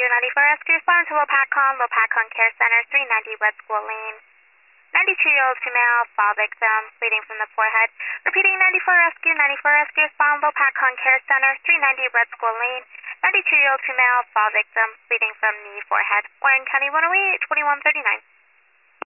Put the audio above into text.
94 rescue, respond to Lopakon Care Center, 390 Red School Lane. 92-year-old female, fall victim, bleeding from the forehead. Repeating, 94 rescue, respond Lopakon Care Center, 390 Red School Lane. 92-year-old female, fall victim, bleeding from knee, forehead. Warren County 108, 2139.